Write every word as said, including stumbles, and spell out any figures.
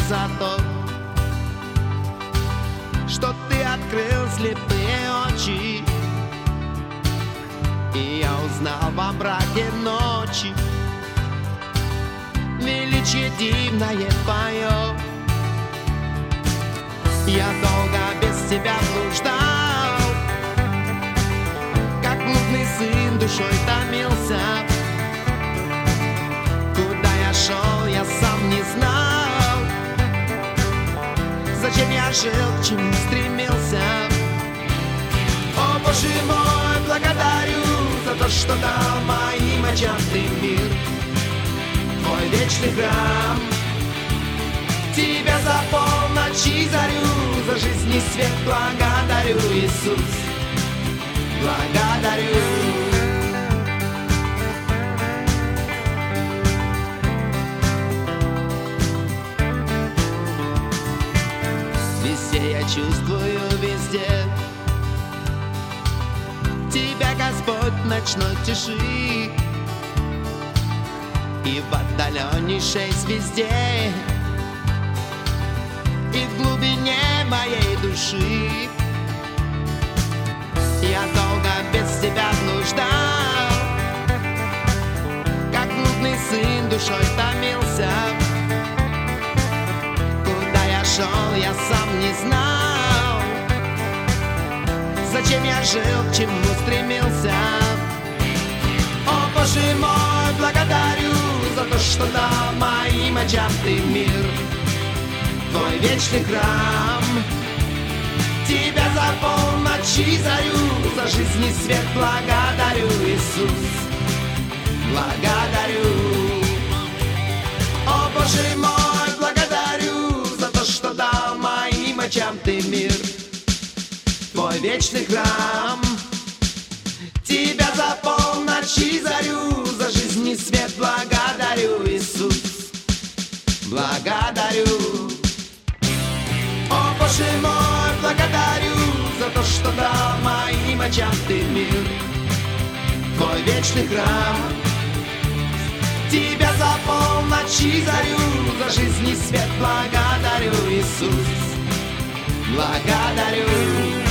за то, что ты открыл слепые очи, и я узнал во мраке ночи величие дивное твое. Я долго без тебя блуждал, как блудный сын душой томился. Куда я шел, я сам не знал. Зачем я жил, к чему стремился? О, Боже мой, благодарю за то, что дал моим очам ты мир, твой вечный храм. Тебя за полночь и зарю, за жизнь и свет благодарю, Иисус, благодарю. Везде я чувствую, везде тебя, Господь, в ночной тиши и в отдаленнейшей звезде, и в глубине моей души. Я долго без тебя блуждал, как блудный сын душой томился. Куда я шел, я сам не знал. Зачем я жил, к чему стремился? О, Боже мой, благодарю за то, что дал моим очам ты мир, твой вечный храм. Тебя за полночь и зарю, за жизнь и свет благодарю, Иисус, благодарю. О, Боже мой, благодарю за то, что дал моим очам ты мир, твой вечный храм. Тебя за полночь и зарю, за жизнь и свет благодарю, Иисус, благодарю. О, Боже мой, благодарю за то, что дал моим очам ты мир, твой вечный храм. Тебя за полночь и зарю, за жизнь и свет благодарю, Иисус, благодарю.